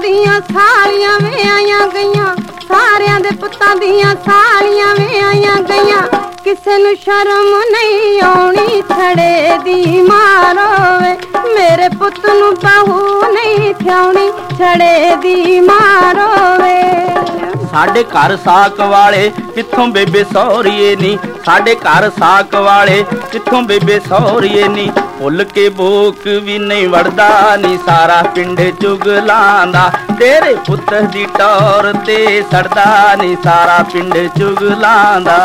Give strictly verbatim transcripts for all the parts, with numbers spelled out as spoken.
ਦੀਆਂ ਸਾਲੀਆਂ ਵੇ ਆਈਆਂ ਗਈਆਂ, ਸਾਰਿਆਂ ਦੇ ਪੁੱਤਾਂ ਦੀਆਂ ਸਾਲੀਆਂ ਵੇ ਆਈਆਂ ਗਈਆਂ। ਕਿਸੇ ਨੂੰ ਸ਼ਰਮ ਨਹੀਂ ਆਉਣੀ ਛੜੇ ਦੀ ਮਾਰੋ ਵੇ, ਮੇਰੇ ਪੁੱਤ ਨੂੰ ਬਹੂ ਨਹੀਂ ਥਿਆਉਣੀ ਛੜੇ ਦੀ ਮਾਰੋ ਵੇ। ਸਾਡੇ ਘਰ ਸਾਕ ਵਾਲੇ ਕਿੱਥੋਂ ਬੇਬੇ ਸੌਰੀਏ ਨੀ, ਸਾਡੇ ਘਰ ਸਾਕ ਵਾਲੇ ਕਿੱਥੋਂ ਬੇਬੇ ਸੌਰੀਏ ਨੀ। ਭੁੱਲ ਕੇ ਬੋਕ ਵੀ ਨਹੀਂ ਵੜਦਾ ਨੀ, ਸਾਰਾ ਪਿੰਡ ਚੁਗਲਾਂ ਦਾ ਤੇਰੇ ਪੁੱਤ ਦੀ ਟੌਰ ਤੇ ਸੜਦਾ ਨੀ, ਸਾਰਾ ਪਿੰਡ ਚੁਗਲਾਂ ਦਾ।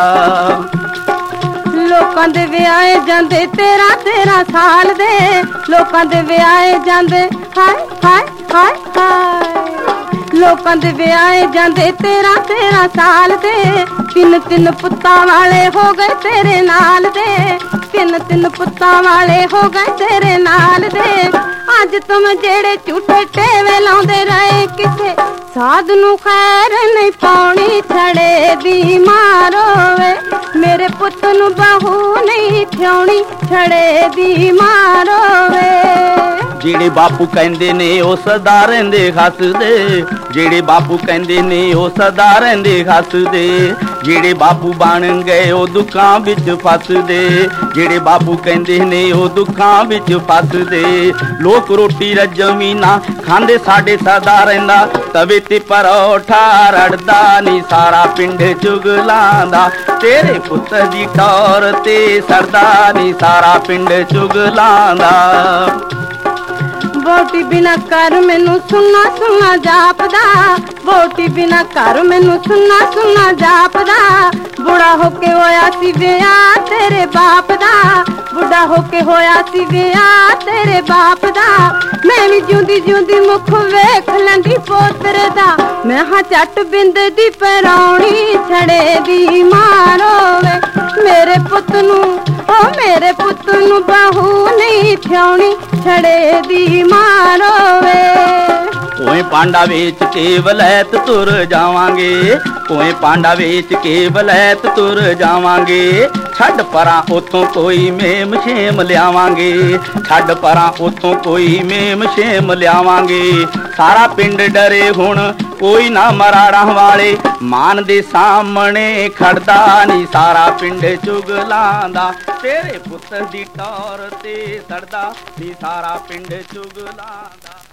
ਲੋਕਾਂ ਦੇ ਵਿਆਹੇ ਜਾਂਦੇ ਤੇਰਾਂ ਤੇਰਾਂ ਸਾਲ ਦੇ, ਲੋਕਾਂ ਦੇ ਵਿਆਹੇ ਜਾਂਦੇ ਹਾਏ ਹਾਏ ਹਾਏ ਹਾਏ। ਲੋਕਾਂ ਦੇ ਵਿਆਹੇ ਜਾਂਦੇ ਤੇਰਾਂ ਤੇਰਾਂ ਸਾਲ ਦੇ, ਤਿੰਨ ਤਿੰਨ ਪੁੱਤਾਂ ਵਾਲੇ ਹੋ ਗਏ ਤੇਰੇ ਨਾਲ ਦੇ, ਤਿੰਨ ਤਿੰਨ ਪੁੱਤਾਂ ਵਾਲੇ ਹੋ ਗਏ ਤੇਰੇ ਨਾਲ ਦੇ। ਅੱਜ ਤੁਮ ਜਿਹੜੇ ਝੂਠੇ ਟੇਵੇ ਲਾਉਂਦੇ ਰਹੇ, ਕਿਸੇ ਸਾਧ ਨੂੰ ਖੈਰ ਨਹੀਂ ਪਾਉਣੀ ਛੜੇ ਦੀ ਮਾਰੋ ਵੇ, ਮੇਰੇ ਪੁੱਤ ਨੂੰ ਬਹੂ ਨਹੀਂ ਥਿਆਉਣੀ ਛੜੇ ਦੀ ਮਾਰੋ ਵੇ। ਜਿਹੜੇ ਬਾਪੂ ਕਹਿੰਦੇ ਨੇ ਉਹ ਸਦਾ ਰਹਿੰਦੇ ਹੱਸਦੇ, ਜਿਹੜੇ ਬਾਪੂ ਕਹਿੰਦੇ ਨੇ ਉਹ ਸਦਾ ਰਹਿੰਦੇ ਹੱਸਦੇ। ਜਿਹੜੇ ਬਾਪੂ ਬਣ ਗਏ ਉਹ ਦੁੱਖਾਂ ਵਿੱਚ ਫਸਦੇ, ਜਿਹੜੇ ਬਾਪੂ ਕਹਿੰਦੇ ਨੇ ਉਹ ਦੁੱਖਾਂ ਵਿੱਚ ਫਸਦੇ। ਲੋਕ ਰੋਟੀ ਰੱਜਵੀਂ ਨਾ ਖਾਂਦੇ, ਸਾਡੇ ਸਦਾ ਰਹਿੰਦਾ ਤਵੇ ਤੇ ਪਰੌਠਾ ਰੜਦਾ ਨੀ, ਸਾਰਾ ਪਿੰਡ ਚੁਗਲਾਂ ਦਾ ਤੇਰੇ ਪੁੱਤ ਦੀ ਟੌਰ ਤੇ ਸੜਦਾ ਨੀ, ਸਾਰਾ ਪਿੰਡ ਚੁਗਲਾਂ ਦਾ। ਵੋਟੀ ਬਿਨਾ ਘਰ ਮੈਨੂੰ ਸੁਣਨਾ ਸੁਣਨਾ ਜਾਪਦਾ, ਵੋਟੀ ਬਿਨਾ ਘਰ ਮੈਨੂੰ ਸੁਣਨਾ ਸੁਣਨਾ ਜਾਪਦਾ। ਬੁੜਾ ਹੋ ਕੇ ਹੋਇਆ ਸੀ ਵਿਆਹ ਤੇਰੇ ਬਾਪ ਦਾ, ਬੁੱਢਾ ਹੋ ਕੇ ਹੋਇਆ ਸੀ ਵਿਆਹ ਤੇਰੇ ਬਾਪ ਦਾ। ਮੈਂ ਵੀ ਜਿਉਂਦੀ ਜਿਉਂਦੀ ਮੁਖ ਵੇਖ ਲੈਂਦੀ ਪੋਤਰੇ ਦਾ, ਮੈਂ ਹਾਂ ਝੱਟ ਬਿੰਦ ਦੀ ਪਰਾਉਣੀ ਛੜੇ ਦੀ ਮਾਰੋ ਵੇ, ਮੇਰੇ ਪੁੱਤ ਨੂੰ ਓ ਮੇਰੇ ਪੁੱਤ ਨੂੰ ਬਹੂ ਨਹੀਂ ਥਿਆਉਣੀ ਛੜੇ ਦੀ ਮਾਰੋ ਵੇ। ਕੋਏ ਪਾਂਡਾ ਵੇਚ ਕੇ ਵਲੈਤ ਤੁਰ ਜਾਵਾਂਗੇ, ਕੋਏ ਪਾਂਡਾ ਵੇਚ ਕੇ ਵਲੈਤ ਤੁਰ ਜਾਵਾਂਗੇ। ਛੱਡ ਪਰਾਂ ਉਥੋਂ ਕੋਈ ਮੇਮ ਸ਼ੇਮ ਲਿਆਵਾਂਗੇ, ਛੱਡ ਪਰਾਂ ਉਥੋਂ ਕੋਈ ਮੇਮ ਸ਼ੇਮ ਲਿਆਵਾਂਗੇ। ਸਾਰਾ ਪਿੰਡ ਡਰੇ ਹੁਣ ਕੋਈ ਨਾ ਮਰਾੜਾਂ ਵਾਲੇ, ਮਾਨ ਦੇ ਸਾਹਮਣੇ ਖੜਦਾ ਨੀ, ਸਾਰਾ ਪਿੰਡ ਚੁਗਲਾਂ ਦਾ ਤੇਰੇ ਪੁੱਤ ਦੀ ਟੌਰ ਤੇ ਸੜਦਾ ਨੀ, ਸਾਰਾ ਪਿੰਡ ਚੁਗਲਾਂ ਦਾ।